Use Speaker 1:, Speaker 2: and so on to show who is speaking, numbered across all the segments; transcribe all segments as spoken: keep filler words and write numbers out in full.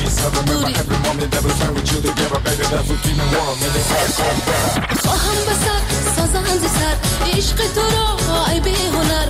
Speaker 1: خواهم بسر سازند سر عشق تو را ای بی هنر.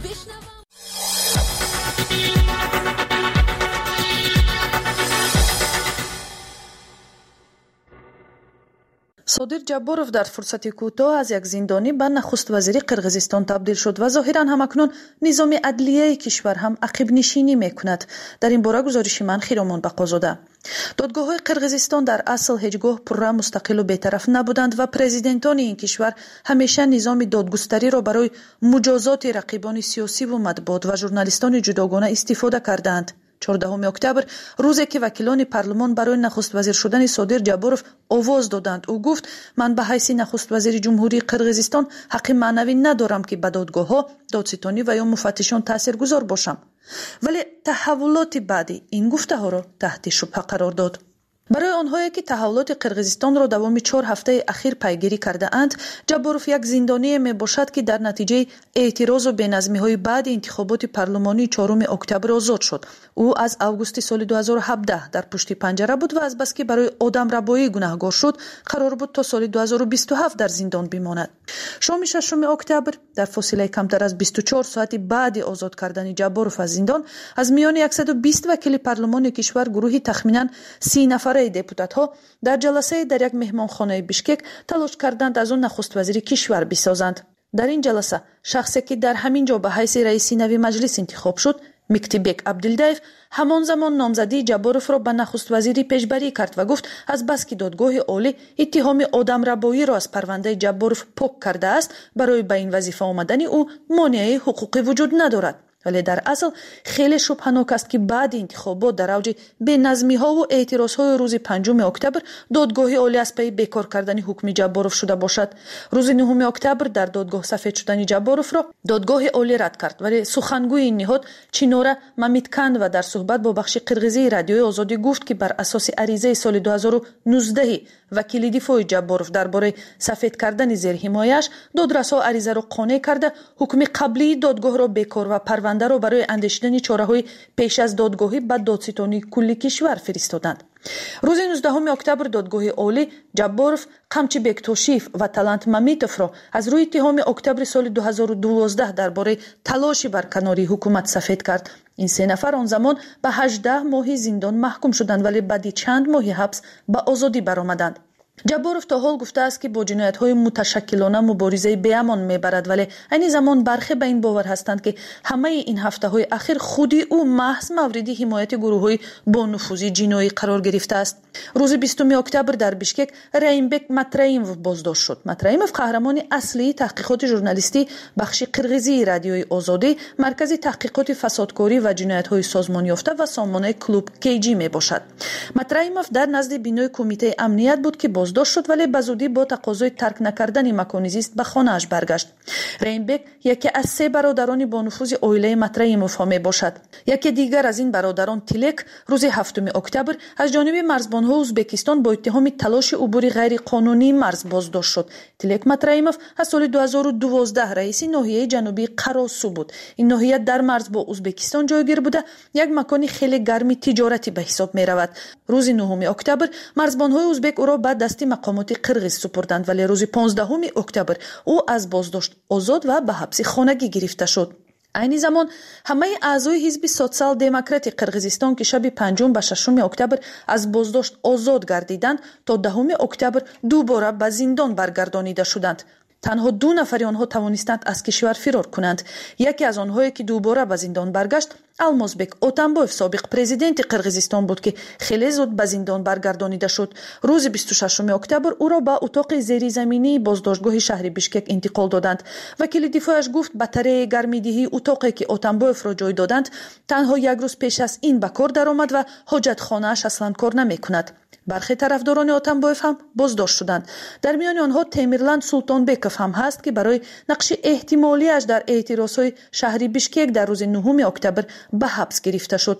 Speaker 2: صادر جبارов дар фурсати кӯтоҳ аз як зиндонӣ ба нахуст вазири Қирғизистон табдил шуд ва зоҳиран ҳамакнун низоми адлияи кишвар ҳам ақибнишинӣ мекунад. Дар ин бора гузориши ман Хиромон Бақозода. додгоҳҳои Қирғизистон дар асл ҳеҷ гоҳ пурра, мустақилу бетараф набуданд ва президентони ин кишвар ҳамеша низоми додгустариро барои муҷозоти рақибони сиёсиву матбуот ва журналистони ҷудогона истифода кардаанд. чордаҳуми октябр рӯзе ки вакилони парлумон барои нахуствазир шудани Содир Ҷаборов овоз доданд, ӯ гуфт: ман ба ҳайси нахуствазири ҷумҳурии Қирғизистон ҳаққи маънавӣ надорам ки ба додгоҳҳо, додситонӣ ва ё муфаттишон таъсиргузор бошам. вале таҳаввулоти баъди ин гуфтаҳоро таҳти шубҳа қарор дод. барои онҳое ки таҳаввулоти Қирғизистонро давоми чор ҳафтаи ахир пайгирӣ кардаанд, Ҷаборов як зиндоние мебошад ки дар натиҷаи эътирозу беназмиҳои баъди интихоботи парлумонии чоруми октябр озод шуд. ӯ аз августи соли дуҳазору ҳабдаҳ дар пушти панҷара буд ва азбаски барои одамрабоӣ гунаҳгор шуд, қарор буд то соли дуҳазору бисту ҳафт дар зиндон бимонад. шоми шашуми октябр, дар фосилаи камтар аз бисту чор соати баъди озод кардани Ҷаборов аз зиндон, аз миёни яксаду бист вакили парлумони кишвар гурӯҳи тахминан си нафараи депутатҳо дар ҷаласае дар як меҳмонхонаи Бишкек талош карданд аз он нахуствазири кишвар бисозанд. дар ин ҷаласа шахсе ки дар ҳамин ҷо ба ҳайси раиси нави маҷлис интихоб шуд, Миктибек Абдилдаев, ҳамон замон номзадии Ҷаборовро ба нахуствазирӣ пешбарӣ кард ва гуфт: аз баски додгоҳи олӣ иттиҳоми одамрабоиро аз парвандаи Ҷаборов пок кардааст, барои ба ин вазифа омадани ӯ монеаи ҳуқуқӣ вуҷуд надорад. вале дар асл хеле шубҳанок аст ки баъди интихобот дар авҷи беназмиҳову эътирозҳои рӯзи панҷуми октябр додгоҳи олӣ аз паи бекор кардани ҳукми Ҷаборов шуда бошад. рӯзи нуҳуми октябр дар додгоҳ сафед шудани Ҷаборовро додгоҳи олӣ рад кард, вале сухангӯи ин ниҳод Чинора Мамитканова дар суҳбат бо бахши қирғизии радиои Озодӣ гуфт ки бар асоси аризаи соли дуҳазору нуздаҳ вакили дифои Ҷаборов дар бораи сафед кардани зерҳимояаш, додрасҳо аризаро қонеъ карда ҳукми қаблии додгоҳро бекор ва парвандаро барои андешидани чораҳои пеш аз додгоҳӣ ба додситонии кулли кишвар фиристоданд. рӯзи нуздаҳуми октябр додгоҳи олӣ Ҷаборов, Қамчибек Тошиев ва Талант Мамитовро аз рӯи иттиҳоми октябри соли дуҳазору дувоздаҳ дар бораи талоши барканории ҳукумат сафед кард. ин се нафар он замон ба ҳаждаҳ моҳи зиндон маҳкум шуданд, вале баъди чанд моҳи ҳабс ба озодӣ баромаданд. Ҷаборов то ҳол гуфтааст ки бо ҷиноятҳои муташаккилона муборизаи беамон мебарад, вале айни замон бархе ба ин бовар ҳастанд ки ҳамаи ин ҳафтаҳои ахир худи ӯ маҳз мавриди ҳимояти гурӯҳҳои бонуфузи ҷиноӣ қарор гирифтааст. рӯзи бистуми октябр дар Бишкек Раимбек Матраимов боздошт шуд. Матраимов қаҳрамони аслии таҳқиқоти журналистӣ бахши қирғизии радиои Озодӣ, маркази таҳқиқоти фасодкорӣ ва ҷиноятҳои созмонёфта ва сомонаи клуб Кейҷи мебошад. Матраимов дар назди бинои кумитаи амният буд ки боздошт шуд, вале ба зудӣ бо тақозои тарк накардани макони зист ба хонааш баргашт. Раимбек яке аз се бародарони бонуфузи оилаи Матраимовҳо мебошад. яке дигар аз ин бародарон Тилек рӯзи ҳафтуми октябр аз ҷониби марзбонҳои Ӯзбекистон бо иттиҳоми талоши убури ғайриқонунии марз боздошт шуд. Тилек Матраимов аз соли дуҳазору дувоздаҳ раиси ноҳияи ҷанубии Қаросу буд. ин ноҳия дар марз бо Ӯзбекистон ҷойгир буда як макони хеле гарми тиҷоратӣ ба ҳисоб меравад. рӯзи нуҳуми октябр марзбонҳои ӯзбек ӯро ба дасти мақомоти қирғиз супурданд, вале рӯзи понздаҳуми октябр ӯ аз боздошт озод ва ба ҳабси хонагӣ гирифта шуд. айни замон ҳамаи аъзои ҳизби социал-демократи Қирғизистон ки шаби панҷум ба шашуми октябр аз боздошт озод гардиданд, то даҳуми октябр дубора ба зиндон баргардонида шуданд. танҳо ду нафари онҳо тавонистанд аз кишвар фирор кунанд. яке аз онҳое ки дубора ба зиндон баргашт Алмозбек Отамбоев, собиқ президенти Қирғизистон буд ки хеле зуд ба зиндон баргардонида шуд. рӯзи бисту шашуми октябр ӯро ба утоқи зеризаминии боздоштгоҳи шаҳри Бишкек интиқол доданд. вакили дифояш гуфт батареяи гармидиҳии утоқе ки Отамбоевро ҷой доданд, танҳо як рӯз пеш аз ин ба кор даромад ва ҳоҷатхонааш аслан кор намекунад. бархе тарафдорони Отамбоев ҳам боздошт шуданд. дар миёни онҳо Темирланд Султонбеков ҳам ҳаст ки барои нақши эҳтимолиаш дар эътирозҳои шаҳри Бишкек дар рӯзи нуҳуми октябр ба ҳабс гирифта шуд.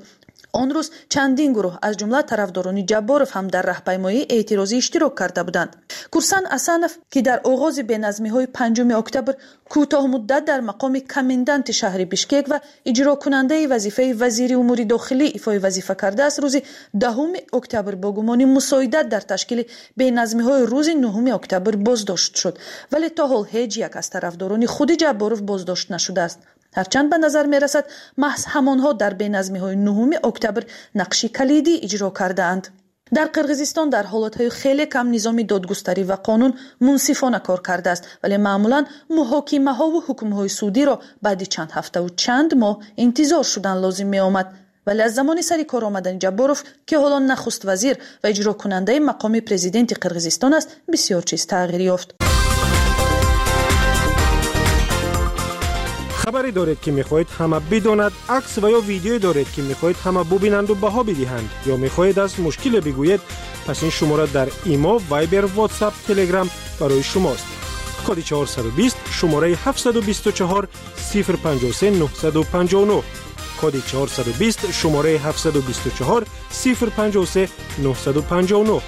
Speaker 2: آن روز چندین گروه از جمله طرفداران جباروف هم در راهپیمایی اعتراضی اشتراک کرده بودند. کورسان اسانف که در آغاز بینظمی‌های پنجم اکتبر کوتاه مدت در مقام کماندانت شهر بیشکک و اجرا کننده وظیفه وزیر امور داخلی ایفای وظیفه کرده است، روز دهم اکتبر با گمان مساعدت در تشکیل بینظمی‌های روز نهم اکتبر بازداشت شد، ولی تا حال هیچ یک از طرفداران خود جباروف بازداشت نشده است. هرچند به نظر می رسد محض همانها در بینظمی‌های نهم اکتبر نقشی کلیدی اجرا کردند. در قرغیزستان در حالت‌های خیلی کم نظام دادگستری و قانون منصفانه کار کرده است، ولی معمولاً محاکمه‌ها و حکم‌های سودی را بعد چند هفته و چند ماه انتظار شدن لازم می آمد. ولی از زمان سری کار آمدن جباروف که حالا نخست وزیر و اجرا کننده مقام پرزیدنت قرغیزستان است، بسیار چیز تغییر یافت.
Speaker 3: خبری دارید که میخواهید همه بداند، عکس و یا ویدیویی دارید که میخواهید همه ببینند و بها بدهند، یا میخواهید از مشکل بگویید، پس این شماره در ایما، وایبر، واتساپ، تلگرام برای شماست. کد چهارصد و بیست شماره هفتصد و بیست و چهار صفر پنجاه و سه نهصد و پنجاه و نه. کد چهارصد و بیست شماره هفتصد و بیست و چهار صفر پنجاه و سه نهصد و پنجاه و نه.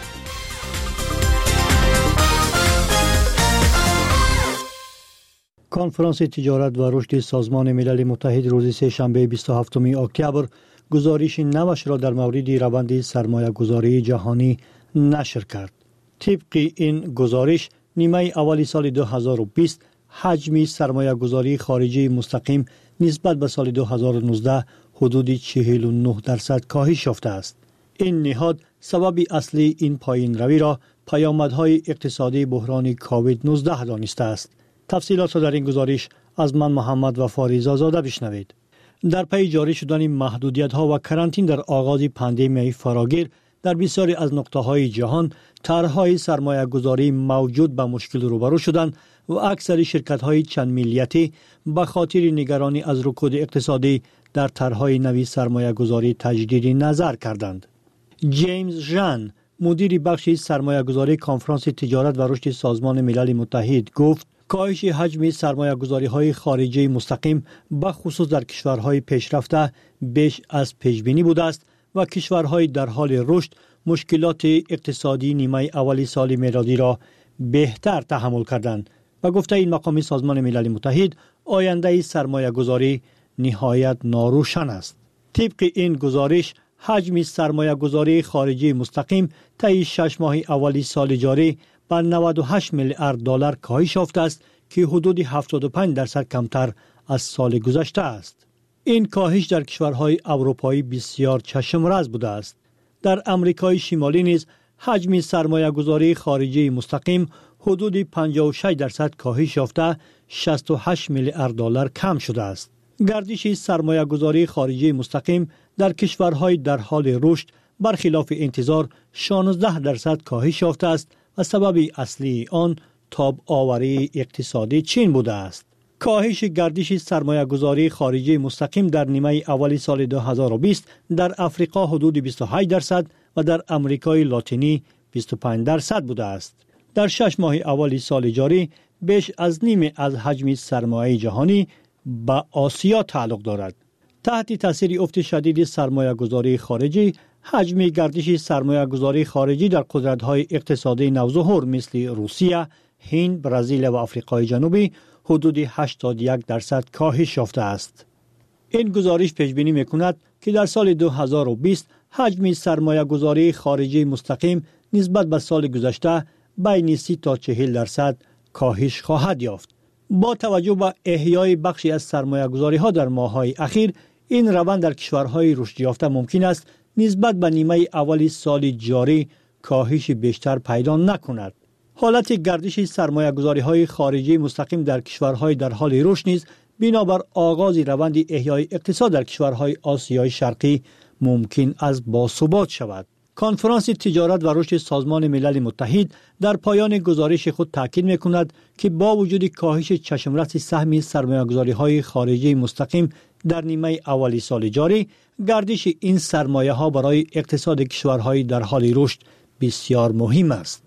Speaker 4: کنفرانس تجارت و رشد سازمان ملل متحد روز سه‌شنبه بیست و هفتم اکتبر گزارش نوش را در مورد روند سرمایه‌گذاری جهانی نشر کرد. طبق این گزارش نیمه اول سال دو هزار و بیست حجم سرمایه‌گذاری خارجی مستقیم نسبت به سال دو هزار و نوزده حدود چهل و نه درصد کاهش یافته است. این نهاد سبب اصلی این پایین روی را پیامدهای اقتصادی بحران کووید نوزده دانسته است. تفصیلات را در این گزارش از من محمد و فاریزا زاده بشنوید. در پی جاری شدن محدودیت‌ها و کرانتین در آغاز پاندمی فراگیر در بسیاری از نقطه‌های جهان، طرح‌های سرمایه‌گذاری موجود به مشکل روبرو شدند و اکثر شرکت‌های چند ملیتی به خاطر نگرانی از رکود اقتصادی در طرح‌های نوی سرمایه‌گذاری تجدید نظر کردند. جیمز ژان، مدیر بخش سرمایه‌گذاری کنفرانس تجارت و رشد سازمان ملل متحد گفت کاهش حجم سرمایه‌گذاری‌های خارجی مستقیم به خصوص در کشورهای پیشرفته بیش از پیش‌بینی بوده است و کشورهای در حال رشد مشکلات اقتصادی نیمه اولی سال میلادی را بهتر تحمل کردند و گفته این مقام سازمان ملل متحد آینده سرمایه‌گذاری نهایت ناروشن است. طبق این گزارش حجم سرمایه‌گذاری خارجی مستقیم طی شش ماه اولی سال جاری به نود و هشت میلیارد دلار کاهش یافته است که حدود هفتاد و پنج درصد کمتر از سال گذشته است. این کاهش در کشورهای اروپایی بسیار چشم‌رس بوده است. در امریکای شمالی نیز حجم سرمایه‌گذاری خارجی مستقیم حدود پنجاه و شش درصد کاهش یافته شصت و هشت میلیارد دلار کم شده است. گردش سرمایه‌گذاری خارجی مستقیم در کشورهای در حال رشد برخلاف انتظار شانزده درصد کاهش یافته است و سبب اصلی آن تاب آوری اقتصادی چین بوده است. کاهش گردش سرمایه‌گذاری خارجی مستقیم در نیمه اولی سال دو هزار و بیست در افریقا حدود بیست و هشت درصد و در امریکای لاتینی بیست و پنج درصد بوده است. در شش ماه اولی سال جاری بیش از نیمه از حجم سرمایه جهانی به آسیا تعلق دارد. تحت تاثیر افت شدید سرمایه‌گذاری خارجی، حجم گردش سرمایه‌گذاری خارجی در قدرت‌های اقتصادی نوظهور مثل روسیه، هند، برزیل و آفریقای جنوبی حدود هشتاد و یک درصد کاهش یافته است. این گزارش پیش بینی می‌کند که در سال دو هزار و بیست حجم سرمایه‌گذاری خارجی مستقیم نسبت به سال گذشته بین سی تا چهل درصد کاهش خواهد یافت. با توجه به احیای بخشی از سرمایه‌گذاری‌ها در ماه‌های اخیر، این روند در کشورهای رشد یافته ممکن است نسبت به نیمه اولی سال جاری کاهش بیشتر پیدا نکند. حالت گردش سرمایه‌گذاری‌های خارجی مستقیم در کشورهای در حال رشد نیز بنابر آغاز روند احیای اقتصاد در کشورهای آسیای شرقی ممکن است باثبات شود. کنفرانس تجارت و رشد سازمان ملل متحد در پایان گزارش خود تاکید می‌کند که با وجود کاهش چشمرس سهم سرمایه‌گذاری‌های خارجی مستقیم در نیمه اولی سال جاری، گردش این سرمایه‌ها برای اقتصاد کشورهای در حال رشد بسیار مهم است.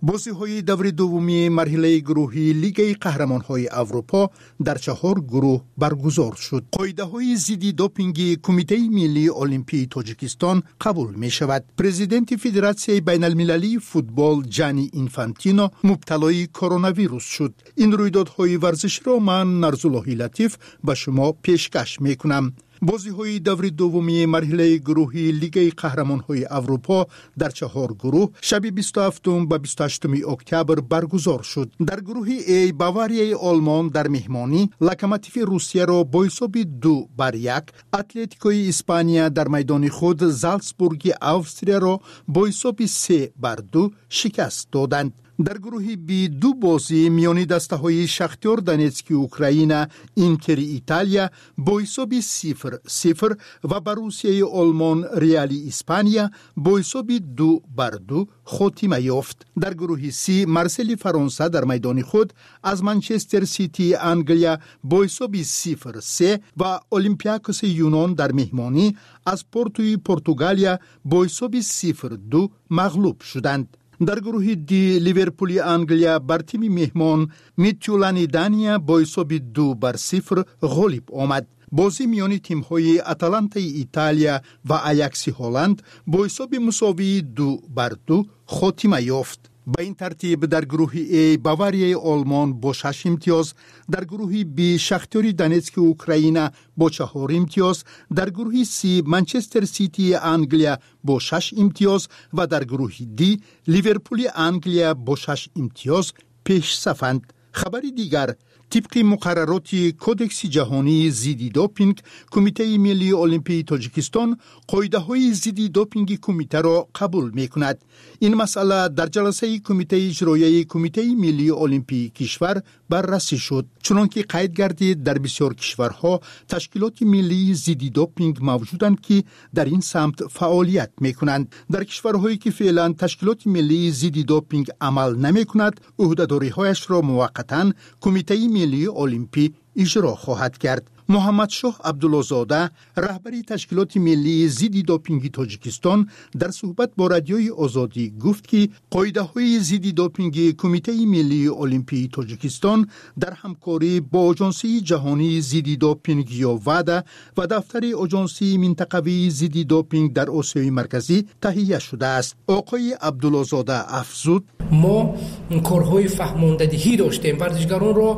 Speaker 5: بازی‌های دور دومی مرحله گروهی لیگ قهرمان‌های اروپا در چهار گروه برگزار شد. قاعده‌های ضد دوپینگ کمیته ملی المپی تاجیکستان قبول می‌شود. پرزیدنت فدراسیون بین‌المللی فوتبال جانی اینفانتینو مبتلای کرونا ویروس شد. این رویدادهای ورزشی را من نرزاللهی لطیف به شما پیشکش می‌کنم. بازی‌های دور دومی مرحله گروهی لیگ قهرمان‌های اروپا در چهار گروه شب بیست و هفتم و بیست و هشتم اکتبر برگزار شد. در گروه ای باواریای آلمان در مهمانی لوکوموتیو روسیه را با حساب دو بر یک، اتلتیکوی اسپانیا در میدان خود زالتسبورگ اوستریا را با حساب سه بر دو شکست دادند. در گروه بی دو بازی میانی دسته های شختیار دونتسک اوکراین اینتر ایتالیا با حساب صفر صفر و بروسیای آلمان ریالی اسپانیا با حساب دو بر دو خاتمه یافت. در گروه سی مارسیل فرانسه در میدان خود از منچستر سیتی انگلیا با حساب صفر سه و اولمپیاکوس یونان در مهمانی از پورتوی پرتغالیا با حساب صفر دو مغلوب شدند. در گروه دی لیورپول انگلیا بر تیم مهمان میتیولانی دانیا با حساب دو بر صفر غالب آمد. بازی میان تیم‌های اتلانتا ایتالیا و آیاکس هلند با حساب مساوی دو بر دو خاتمه یافت. با این ترتیب در گروه ای باواریای آلمان با شش امتیاز، در گروه بی شختیار دونتسک اوکراین با چهار امتیاز، در گروه سی منچستر سیتی انگلیا با شش امتیاز و در گروه دی لیورپول انگلیا با شش امتیاز پیش صفند. خبری دیگر، طبق مقررات کودکس جهانی ضد دوپینگ کمیته ملی المپی تاجیکستان قاعده‌های ضد دوپینگ کمیته را قبول می‌کند. این مسئله در جلسه کمیته اجرایی کمیته ملی المپی کشور بررسی شد. چنانکه قید گردید در بسیار کشورها تشکیلات ملی ضد دوپینگ موجودند که در این سمت فعالیت می‌کنند. در کشورهایی که فعلا تشکیلات ملی ضد دوپینگ عمل نمی‌کند، عهده‌داری‌هایش را موقتاً کمیته ملی المپی اجرا خواهد کرد. محمد شاه عبدالله‌زاده رهبری تشکیلات ملی ضد دوپینگ تاجیکستان در صحبت با رادیوی آزادی گفت که قاعده‌های ضد دوپینگ کمیته ملی المپی تاجیکستان در همکاری با آژانس جهانی ضد دوپینگ یا ودا و دفتر آژانس منطقوی ضد دوپینگ در آسیای مرکزی تهیه شده است. آقای عبدالله‌زاده افزود:
Speaker 6: ما کارهای فهماندهی داشتیم، ورزشکاران را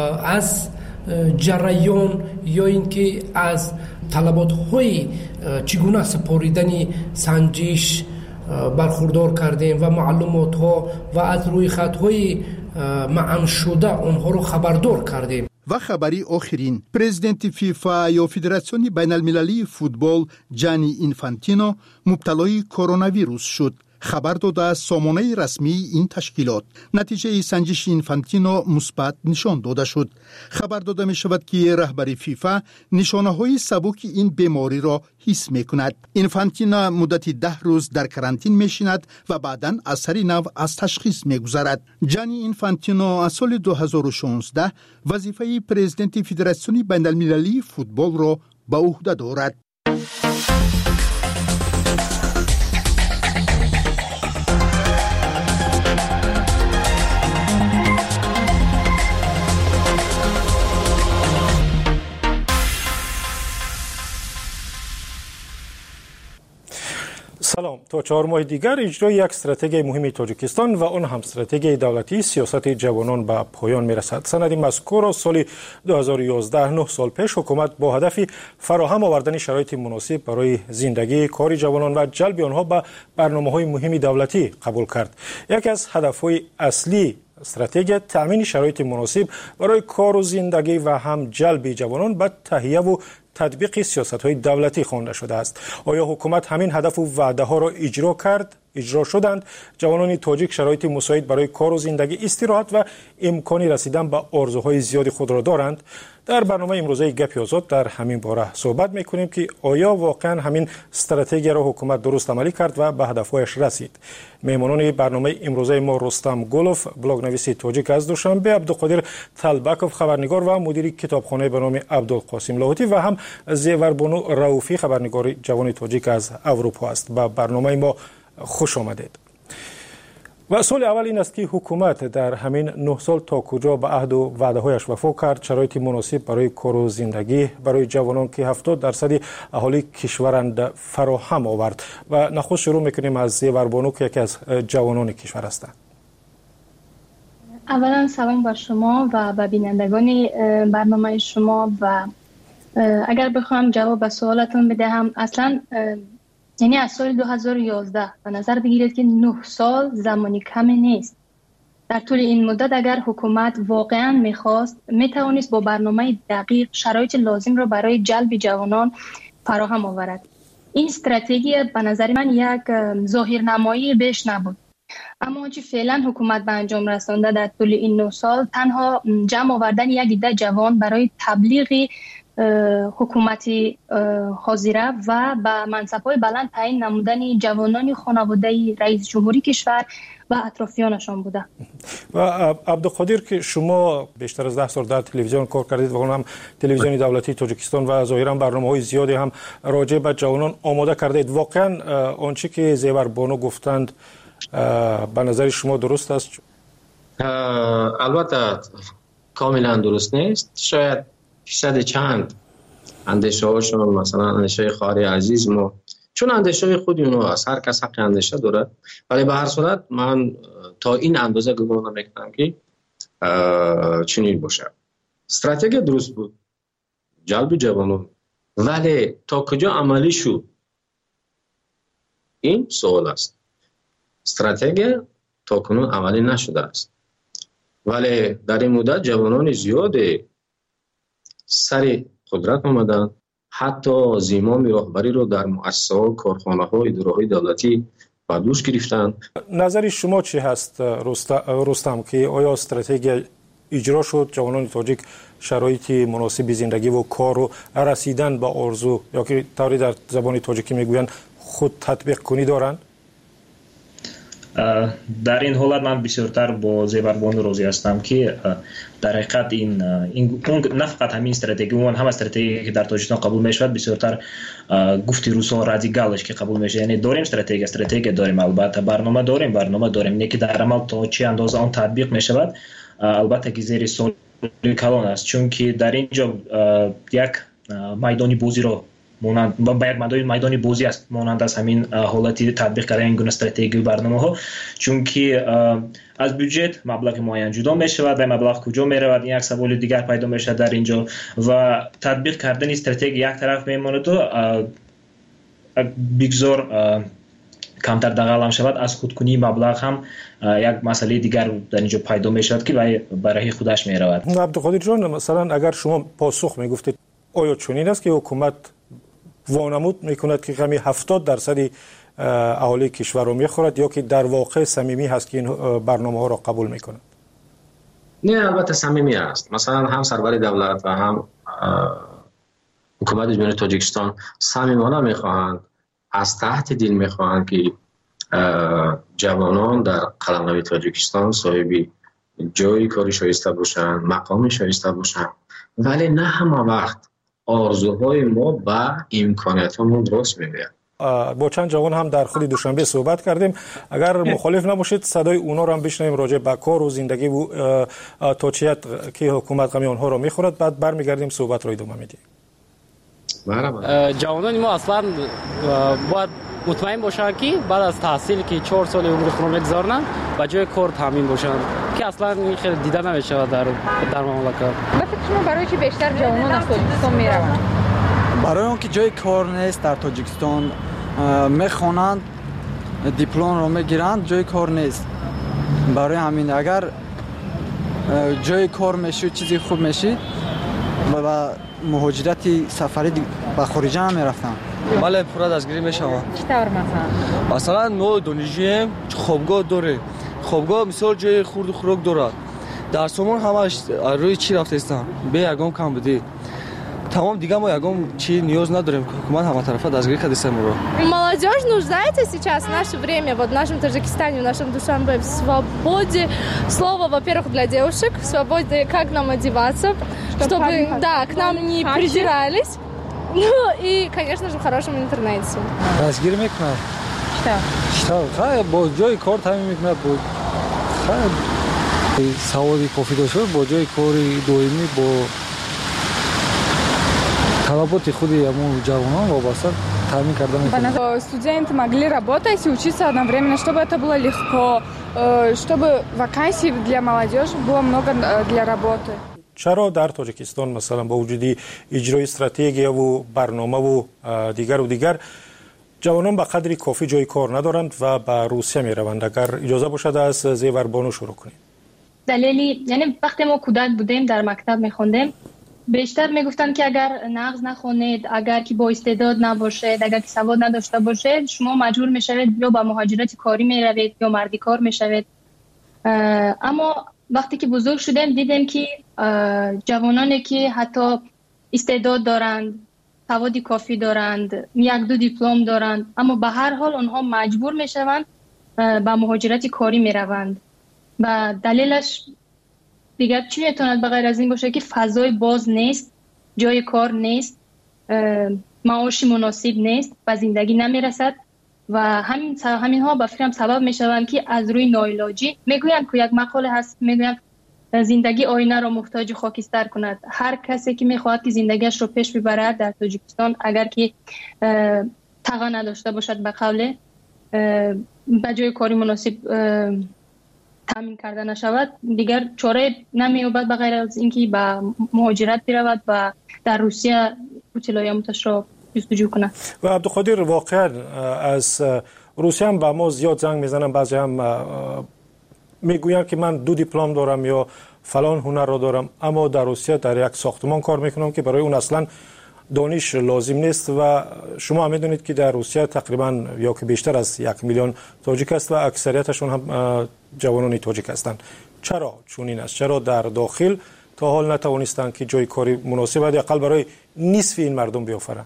Speaker 6: از جریان یا اینکه از طلبات‌های چگونه سپاریدن سنجش برخوردار کردیم و معلومات‌ها و از روی خط‌های معن شده آنها را خبردار کردیم.
Speaker 5: و خبری آخرین، پرزیدنت فیفا یا فدراسیون بین‌المللی فوتبال جانی اینفانتینو مبتلای کرونا ویروس شد. خبر داده از سامانه رسمی این تشکیلات. نتیجه سنجش اینفانتینو مثبت نشان داده شد. خبر داده می شود که رهبر فیفا نشانه های سبک این بیماری را حس می کند. اینفانتینو مدت ده روز در کرانتین می شیند و بعداً اثر نو از تشخیص می گذارد. جانی اینفانتینو از سال دو هزار و شانزده وظیفه پرزیدنت فدراسیون بین‌المللی فوتبال را به عهده دارد.
Speaker 3: سلام. تا چهار ماه دیگر اجرای یک استراتژی مهم تاجیکستان و آن هم استراتژی دولتی سیاست جوانان به پایان میرسد. سند مذکور را سال دو هزار و یازده، نه سال پیش حکومت با هدف فراهم آوردن شرایط مناسب برای زندگی کار جوانان و جلب آنها به برنامه‌های مهم دولتی قبول کرد. یکی از هدف‌های اصلی استراتژی تامین شرایط مناسب برای کار و زندگی و هم جلب جوانان به تهیه و تطبیق سیاست‌های دولتی خوانده شده است. آیا حکومت همین هدف و وعده‌ها را اجرا کرد؟ اجرا شدند؟ جوانان تاجیک شرایط مساعد برای کار و زندگی، استراحت و امکانی رسیدن به آرزوهای زیاد خود را دارند؟ در برنامه امروزه گپ آزاد در همین باره صحبت می‌کنیم که آیا واقعا همین استراتژی را حکومت درست عملی کرد و به هدف‌هایش رسید. مهمانان برنامه امروزه ما رستم گلوف، بلاگ‌نویس تاجیک از دوشنبه، عبدالقادر طلبکوف، خبرنگار و مدیر کتابخانه به نام عبدالقاسم لاهوتی و هم زیوربانو رؤوفی، خبرنگار جوان تاجیک از اروپا است. به برنامه ما خوش آمدید. و سوال اول این است که حکومت در همین نه سال تا کجا به عهد و وعده هایش وفا کرد، شرایط مناسب برای کار و زندگی برای جوانان که هفتاد درصد اهالی کشورند فراهم آورد. و نخست شروع میکنیم از زیوربانو که یکی از جوانان کشور هستند.
Speaker 7: اولا سلام بر شما و به بینندگان برنامه شما. و اگر بخوام جواب به سوالتون بدهم، اصلا یعنی از سال دو هزار و یازده به نظر بگیرید که نه سال زمانی کمی نیست. در طول این مدت اگر حکومت واقعا میخواست، میتوانست با برنامه دقیق شرایط لازم را برای جلب جوانان فراهم آورد. این استراتژی به نظر من یک ظاهرنمایی بیش نبود. اما آنچه فعلا حکومت به انجام رسانده در طول این نه سال، تنها جمع آوردن یک عده جوان برای تبلیغ حکومتی حاضره و به منصب‌های بلند تعیین نمودن جوانان خانواده رئیس جمهوری کشور و اطرافیانشان بوده.
Speaker 3: و عبدالقادر که شما بیشتر از ده سال در تلویزیون کار کردید و هم تلویزیون دولتی تاجیکستان و ظاهرا برنامه‌های زیادی هم راجع به جوانان آماده کردید، واقعا آنچه که زیوربانو گفتند به نظر شما درست است؟
Speaker 8: البته کاملا درست نیست. شاید فیصد چند اندیشه هاشون، مثلا اندیشه خواهر عزیز ما، چون اندیشه های خود اونها هست، هر کس حق اندیشه داره، ولی به هر صورت من تا این اندازه گمان نمیکنم که چنین باشه. استراتژی درست بود، جلب جوانان، ولی تا کجا عملی شد این سوال است. استراتژی تا کنون عملی نشده است، ولی در این مدت جوانان زیاده سر قدرت آمدن، حتی زمام راهبری رو در مؤسسات، کارخانه‌ها، اداره‌های دولتی به دوش گرفتن.
Speaker 3: نظر شما چی هست رستم که آیا استراتژی اجرا شد، جوانان تاجیک شرایط مناسب زندگی و کار و رسیدن به آرزو یا که طوری در زبان تاجیکی میگویند خود تطبیق کنی دارند؟
Speaker 9: در این حالت من بسیارتر با زیوربانو راضی هستم که در حقیقت این این نه فقط همین استراتژی، اون هم استراتژی که در تاجیکستان قبول میشود بسیارتر گفتی روسا رادیکالش که قبول میشه. یعنی داریم استراتژی استراتژی داریم، البته برنامه داریم برنامه داریم نه که در عمل تا چه اندازه آن تطبیق میشود البته که زیر سوال کلان است، چون که در اینجا یک میدانی بازی رو مانند و باید مدای میدانی بازی است مانند از همین حالتی تطبیق کردن این گونه استراتژی و برنامه‌ها، چون که از بودجت مبلغ معین جدا می‌شود و مبلغ کجا می‌رود یک سوال دیگر پیدا میشه در اینجا و تطبیق کردن استراتژی یک طرف میماند تو بگذار کمتر دغل هم شود، از خودکنی مبلغ هم یک مسئله دیگر در اینجا پیدا میشود که برای خودش میرود.
Speaker 3: عبدالقادر جان، مثلا اگر شما پاسخ میگفتید آیا چنین است که حکومت وانمود میکند که کمی هفتاد درصد اهالی کشور رو میخورد یا که در واقع صمیمی هست که این برنامه ها را قبول میکنند؟
Speaker 8: نه، البته صمیمی است. مثلا هم سرور دولت و هم حکومت جمهوری تاجیکستان صمیمانه میخواهند، از تحت دل میخواهند که جوانان در قلمرو تاجیکستان صاحب جای کاری شایسته باشند، مقام شایسته باشند، ولی نه همه وقت آرزوهای ما با امکاناتمون درست می‌آید.
Speaker 3: با چند جوان هم در خود دوشنبه صحبت کردیم. اگر مخالف نباشید صدای اونا رو هم بشنویم راجع به کار و زندگی و توجیهات که حکومت غمی آنها رو میخورد، بعد برمیگردیم صحبت رو ادامه میدیم.
Speaker 10: جوانان ما اصلا باید مطمئن باشن که بعد از تحصیل که چهار سال عمر خود رو میگذارن و جای کار تامین باشن که اصلا این خیلی دیده نمیشه در در مملکت.
Speaker 11: مثلا شما برای چی بیشتر جوانان از تاجیکستان میروند؟
Speaker 12: برای اونکه جای کار نیست در تاجیکستان، میخوانند دیپلم رو میگیرند، جای کار نیست. برای همین اگر جای کار میشه چیزی خوب میشه و مهاجرت سفری به خارج هم میرفتن.
Speaker 13: بله، پورا دستگیری میشوند.
Speaker 11: چطور مثلا؟
Speaker 13: مثلا ما دانشجوییم، خوابگاه داره. خوابگاه مثال جای خورد و خوراک دارد. در سامان همش روی чӣ рафтаистам бе ягон кам будӣ. Тамом дига мо ягон чӣ ниёз надорем. Ҳукумат ҳаматарафа дастгирӣ кардааст моро.
Speaker 14: Молодежь нуждается сейчас в наше время, вот в нашем Таджикистане, в нашем Душанбе, в свободе слова, во-первых, для девушек, в свободе, как нам одеваться, чтобы, да, к нам не придирались. Ну и, конечно же, в хорошем интернете.
Speaker 12: Дастгирӣ мекунад.
Speaker 11: Что?
Speaker 12: Что? Хай бо ҷои кор тамин мекунад, бо
Speaker 13: خیلی سوادی کافی داشته با جای کاری دائمی با طلبات خود همون جوانان وابسته تامин кардем.
Speaker 15: Студенты могли работать и учиться одновременно, чтобы это было легко, чтобы вакансий для молодежи было много для работы.
Speaker 3: چرا در تاجیکستان مثلا با وجود اجرای استراتژی و برنامه و دیگر و دیگر جوانان به قدری کافی جای کار ندارند و به روسیه می روند؟ اگر اجازه باشد از زیوربانو شروع کنیم.
Speaker 7: دلیلی یعنی وقتی ما کودک بودیم در مکتب میخوندیم بیشتر میگفتن که اگر نقض نخونید، اگر که با استعداد نباشید، اگر که سواد نداشته باشید شما مجبور میشوید یا با مهاجرت کاری میروید یا مردی کار میشوید. اما وقتی که بزرگ شدیم دیدیم که جوانانی که حتی استعداد دارند، سواد کافی دارند، یک دو دیپلم دارند، اما به هر حال آنها مجبور میشوند با مهاجرت کاری میروند و دلیلش دیگر چی میتواند بغیر از این باشه که فضای باز نیست، جای کار نیست، معاش مناسب نیست، به زندگی نمیرسد و همین همین ها به فکرم سبب میشوند که از روی ناعلاجی میگویند که یک مقاله هست میگویند زندگی آینه را محتاج خاکستر کند. هر کسی که میخواهد که زندگیش رو پیش ببرد در تاجیکستان اگر که تقا نداشته باشد به قول به جای کاری مناسب تامین کرده نشود دیگر چاره نمی‌یابد بغیر از اینکه به مهاجرت برود و در روسیه اطلاعاتش را جستجو کند. و
Speaker 3: عبدالقادر واقعا از روسیه هم به ما زیاد زنگ میزنن، بعضی هم میگویند که من دو دیپلم دارم یا فلان هنر را دارم اما در روسیه در یک ساختمان کار میکنم که برای اون اصلا دانش لازم نیست و شما هم میدونید که در روسیه تقریبا یا که بیشتر از یک میلیون تاجیک است و اکثریتشون هم جوانان تاجیک هستند. چرا چونین است؟ چرا در داخل تا حال نتوانستند که جای کاری مناسب حداقل برای نصف این مردم بیافرند؟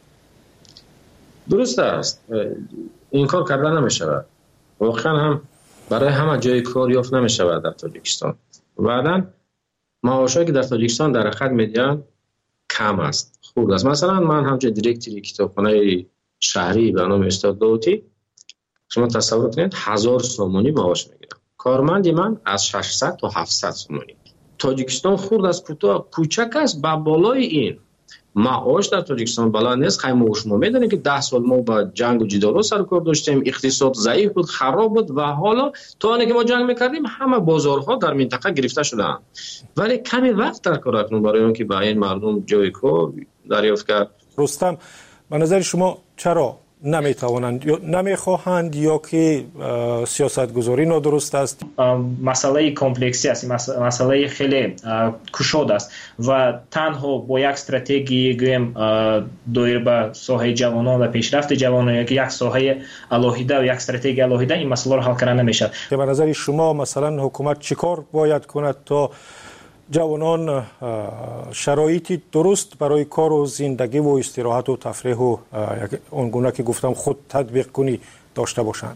Speaker 8: درست است، این کار کرده نمیشود، واقعا هم برای همه جای کار یافت نمیشود در تاجیکستان. بعداً معاشایی که در تاجیکستان در حقیقت میدن کم است، خوب است. مثلا من همچه دیرکتری کتابخانه شهری به نام استاد داوطی، شما تصور کنید هزار سومانی معاش میگیرم، کارمندی من از ششصد تا هفتصد سومانی. تاجیکستان خورد از کوتاه کوچک است، با بالای این معاش در تاجیکستان بالا نیست. خیلی شما میدونید که ده سال ما با جنگ و جدال سر کار داشتیم، اقتصاد ضعیف بود، خراب بود و حالا تا آنی که ما جنگ میکردیم همه بازارها در منطقه گرفته شدن، ولی کمی وقت در کار اکنون برای اون که با این مردم جای کار دریافت کرد.
Speaker 3: رستم، به نظر شما چرا نمیتوانند یا نمیخواهند یا که سیاست گذاری نادرست است؟
Speaker 9: مسئله کمپلکسی است، مسئله خیلی کشاد است و تنها با یک استراتژی گویم دایر به ساحه جوانان و پیشرفت جوانان یا که یک ساحه الهیده و یک استراتژی الهیده این مسئله را حل کردن نمیشه.
Speaker 3: به نظر شما مثلا حکومت چیکار باید کند تا جوانان شرایطی درست برای کار و زندگی و استراحت و تفریح و اونگونه که گفتم خود تطبیق کنی داشته باشند؟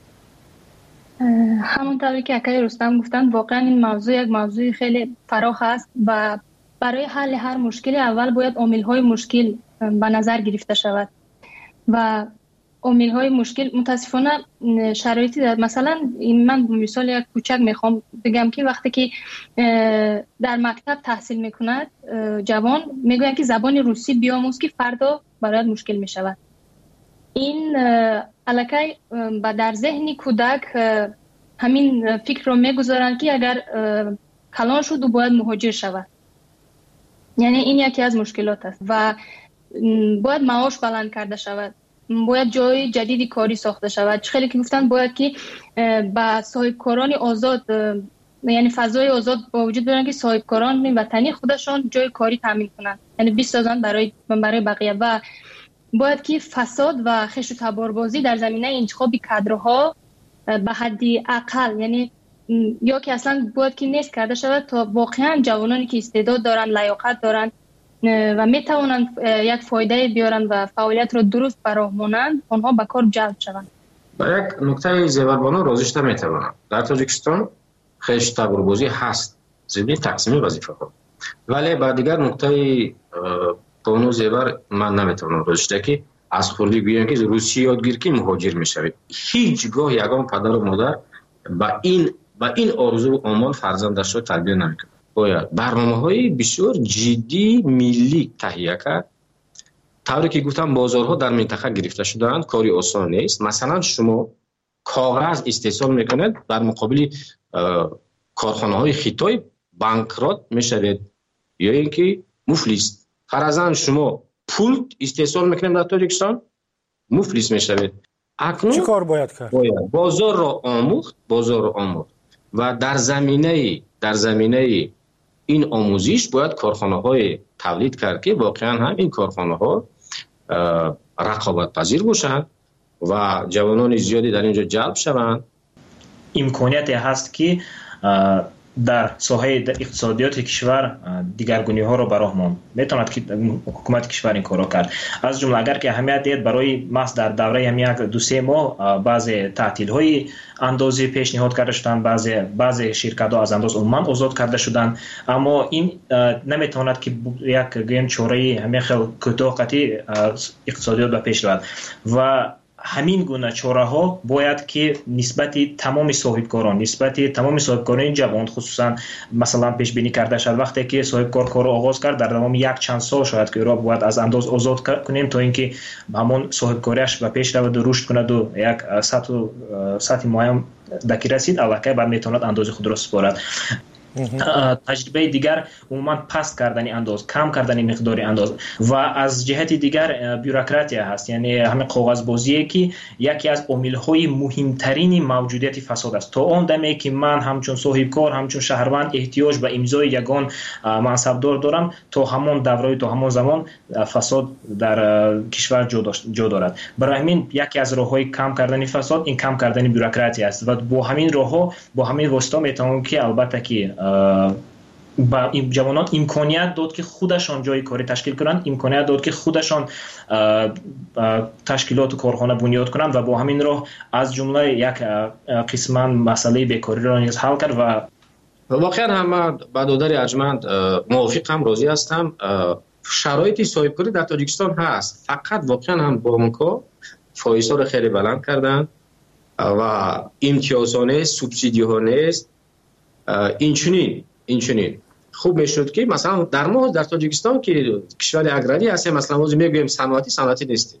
Speaker 7: همونطوری که اکای رستم گفتن واقعا این موضوع یک موضوع خیلی فراخ است و برای حل هر مشکلی اول باید عامل‌های مشکل به نظر گرفته شود و عامل‌های مشکل متاسفانه شرایطی دارد. مثلا من مثال یک کوچک میخوام بگم که وقتی که در مکتب تحصیل میکند جوان میگوید که زبان روسی بیاموز که فردا برایت مشکل میشود. این الکی در ذهن کودک همین فکر رو میگذارند که اگر کلان شد و باید مهاجر شود. یعنی این یکی از مشکلات است و باید معاش بلند کرده شود، باید جای جدیدی کاری ساخته شود. خیلی که گفتن باید که با صاحبکاران آزاد یعنی فضای آزاد با وجود بیارن که صاحبکاران وطنی خودشان جای کاری تامین کنند، یعنی بسازن برای برای بقیه و باید که فساد و خش و تباربازی در زمینه انتخاب کادرها به حدی اقل یعنی یا که اصلا باید که نیست کرده شود تا واقعا جوانانی که استعداد دارن، لیاقت دارن و میتوانند یک فایده بیارن و فعالیت را درست براهمونند آنها به کار جلب شوند.
Speaker 8: با یک نکته زیوربانو راضیش نمیتوانم. در تاجیکستان خش تباربازی هست، ضمن تقسیم وظیفه ها، ولی با دیگر نکته بانو زیور من نمیتوانم راضیش که از خوردی بیان که روسی یادگیر که مهاجر میشوید. هیچگاه یگان پدر و مادر با این و این آرزو و آمال فرزندش را تربیت نمیکنه. باید برنامه‌های بسیار جدی ملی تهیه کرد. طوری که گفتم بازارها در منطقه گرفته شدند، کاری آسان نیست. مثلا شما کاغذ استحصال میکنید، در مقابل کارخانه‌های خیتای بانکرات میشوید یا اینکه مفلس. فرضاً شما پول استحصال میکنید در تاجیکستان، مفلس میشوید. اکنون
Speaker 3: چی کار باید کرد؟
Speaker 8: باید بازار را آموخت، بازار را آموخت و در زمینه در زمینه این آموزش باید کارخانه‌های تولید کرد که واقعا هم این کارخانه‌ها رقابت پذیر باشند و جوانان زیادی در اینجا جلب شوند.
Speaker 9: امکانیتی هست که در ساحه اقتصادیات کشور دیگرگونی ها را براه ماند. میتواند که حکومت کشور این کارو کرد. از جمله اگر که اهمیت دید برای محض در دوره هم یک دو سه ماه بعض تعطیل های اندازه پیشنهاد کرده شدند، بعض بعض شرکت ها از انداز عموما آزاد کرده شدند، اما این نمیتواند که یک گیم چوره همین خیلی کوتاهی اقتصادیات به پیش رود و همین گونه چاره ها باید که نسبت تمام صاحبکاران نسبت تمام صاحبکاران جوان خصوصا مثلا پیش بینی کرده شد. وقتی که صاحبکار کار را آغاز کرد در دوام یک چند سال شاید که را باید از انداز آزاد کنیم تا اینکه همون صاحبکاریش به پیش رود و رشد کند و یک سطح سطح معین دکی رسید الکی بعد میتواند اندازه خود را سپارد. تجربه دیگر عموما پست کردن انداز، کم کردن مقدار انداز و از جهت دیگر بیوروکراتیا هست، یعنی همین کاغذبازی که یکی از عامل‌های مهمترین موجودیت فساد است. تا اون دمی که من همچون صاحبکار همچون شهروند احتیاج به امضای یگان منصبدار دارم، تا همون دوره تا همون زمان فساد در کشور جا دارد. برای همین یکی از راه‌های کم کردن فساد این کم کردن بیوروکراتی است و با همین راه‌ها با همین واسطه میتونم که البته که با این جوانان امکانیت داد که خودشان جای کاری تشکیل کنند، امکانیت داد که خودشان تشکیلات و کارخانه بنیاد کنند و با همین راه از جمله یک قسم مسئله بیکاری را نیز حل کرد. و
Speaker 8: واقعا هم برادر ارجمند موافقم، راضی هستم. شرایط صاحبکاری در تاجیکستان هست، فقط واقعا هم بانک‌ها فایزها را خیلی بلند کردند و امتیازها نیست، سوبسیدی ها نیست. این چنین این چنین خوب میشد که مثلا در ما در تاجیکستان که کشور اگراری هست، مثلا ما میگویم صنعتی صنعتی نیست،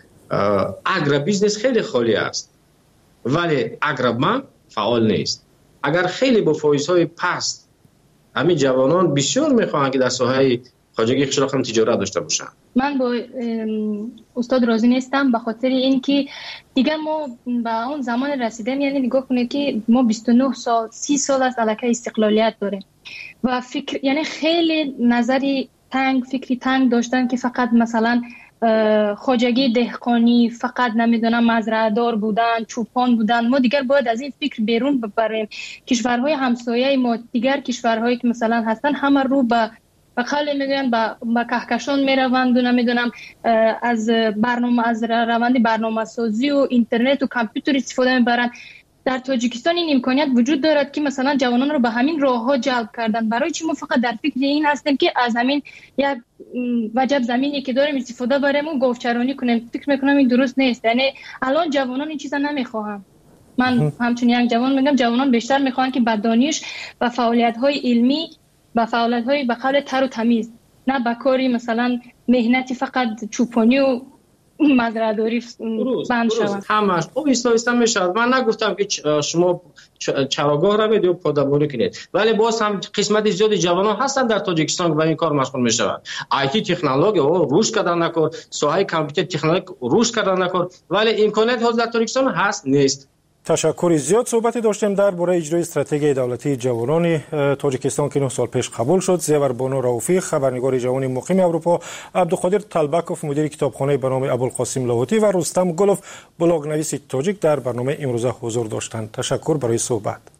Speaker 8: اگرا بیزنس خیلی خالی است ولی اگرا فعال نیست. اگر خیلی با فایزهای پست همین جوانان بسیار میخواهند که در ساحه خواجگی قشلاق هم تجارت داشته باشند.
Speaker 7: من با استاد راضی نیستم به خاطر اینکه دیگر ما به اون زمان رسیدیم، یعنی نگاه کنید که ما بیست و نه سال سی سال از علاقه استقلالیت داریم و فکر یعنی خیلی نظری تنگ فکری تنگ داشتن که فقط مثلا خواجگی دهقانی فقط نمیدونم مزرعه دار بودن، چوپان بودن. ما دیگر باید از این فکر بیرون ببریم. کشورهای همسایه ما، دیگر کشورهایی که مثلا هستن همه رو به بخاله میگن با با کهکشان میروند و نمیدونم از برنامه از روند برنامه سازی و اینترنت و کامپیوتر استفاده میبرن. در تاجیکستان این امکانیت وجود دارد که مثلا جوانان رو به همین راهها جلب کردن. برای چی ما فقط در فکر این هستیم که از همین یک وجب زمینی که داریم استفاده بریم و گاوچرانی کنیم؟ فکر میکنم این درست نیست. یعنی الان جوانان این چیزا نمیخواهن. من همچون یک جوان میگم جوانان بیشتر میخوان که با دانش و فعالیت‌های علمی با فعالیت‌های به قول تر و تمیز، نه با کاری مثلا مهنتی فقط چوپانی و مزرعه‌داری بند شود.
Speaker 8: همش خب ایستا میشد. من نگفتم که شما چراگاه روید یا پادبانی کنید، ولی باز هم قسمت زیادی جوانان هستن در تاجیکستان و این کار مشغول میشوند. آیتی تکنولوژی رو روش کردن نکن، ساحه کامپیوتر تکنولوژی روش کردن نکن، ولی امکانات ها در تاجیکستان هست نیست.
Speaker 3: تشکر. زیاد صحبتی داشتیم درباره اجرای استراتژی دولتی جوانان تاجیکستان که نه سال پیش قبول شد. زیور بانو رؤوفی، خبرنگار جوان مقیم اروپا، عبدالقادر طلبکوف، مدیر کتابخانه به نام ابوالقاسم لاهوتی و رستم گلوف، بلاگنویس تاجیک در برنامه امروزه حضور داشتند. تشکر برای صحبت.